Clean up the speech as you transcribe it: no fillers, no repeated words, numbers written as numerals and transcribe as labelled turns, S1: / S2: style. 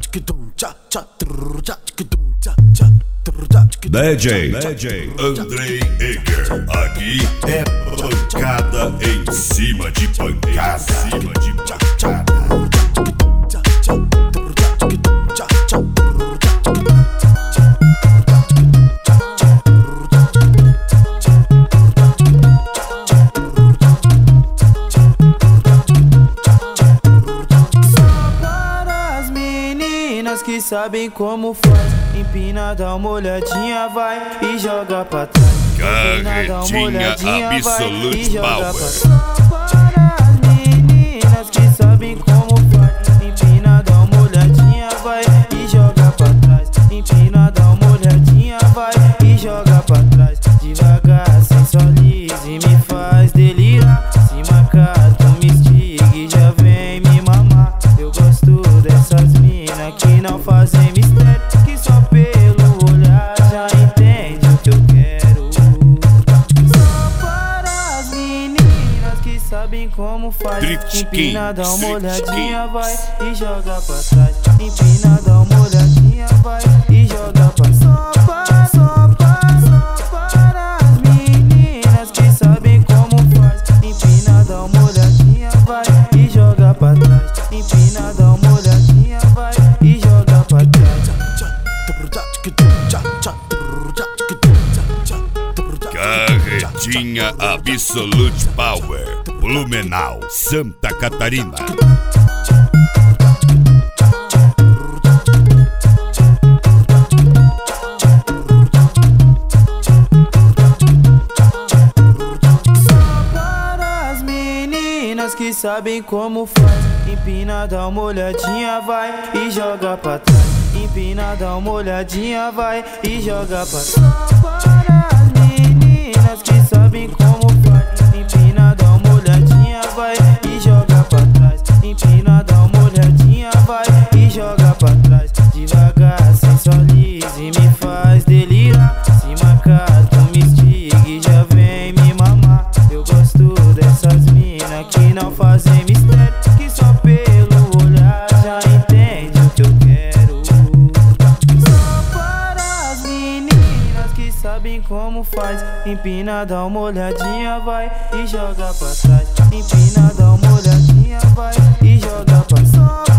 S1: DJ Andrei Eger, aqui é pancada em cima de pancada.
S2: Que sabem como faz, empina, dá uma olhadinha, vai e joga pra trás.
S1: Carretinha Absolute Power.
S2: Para as meninas que sabem como faz, empina, dá uma olhadinha, vai e joga pra trás. Empina, dá uma olhadinha, vai e joga pra trás. Devagar, sensualiza e me faz delirar. Se marcar, tu me estiga e já vem me mamar. Eu gosto dessas minas que não fazem mistério, que só pelo olhar já entende o que eu quero. Só para as meninas que sabem como faz. Empina, dá uma olhadinha, vai e joga pra trás. Empina, dá uma olhadinha, vai e joga pra trás. Só para as meninas que sabem como faz. Empina, dá uma olhadinha, vai e joga pra trás. Empina, dá uma olhadinha, vai e joga pra trás.
S1: Carretinha Absolute Power, Blumenau, Santa Catarina.
S2: Que sabem como faz, empina, dá uma olhadinha, vai e joga pra trás. Empina, dá uma olhadinha, vai e joga pra trás. Para as meninas que sabem como faz, empina, dá uma olhadinha, vai e joga pra trás. Empina, dá uma olhadinha, vai e joga pra trás. Devagar, sensualiza e me faz delirar. Se marcar, tu me estiga e já vem me mamar. Eu gosto dessas minas que não fazem mistério, que só pelo olhar já entende o que eu quero. Só para as meninas que sabem como faz. Empina, dá uma olhadinha, vai e joga pra trás. Empina, dá uma olhadinha, vai e joga pra trás.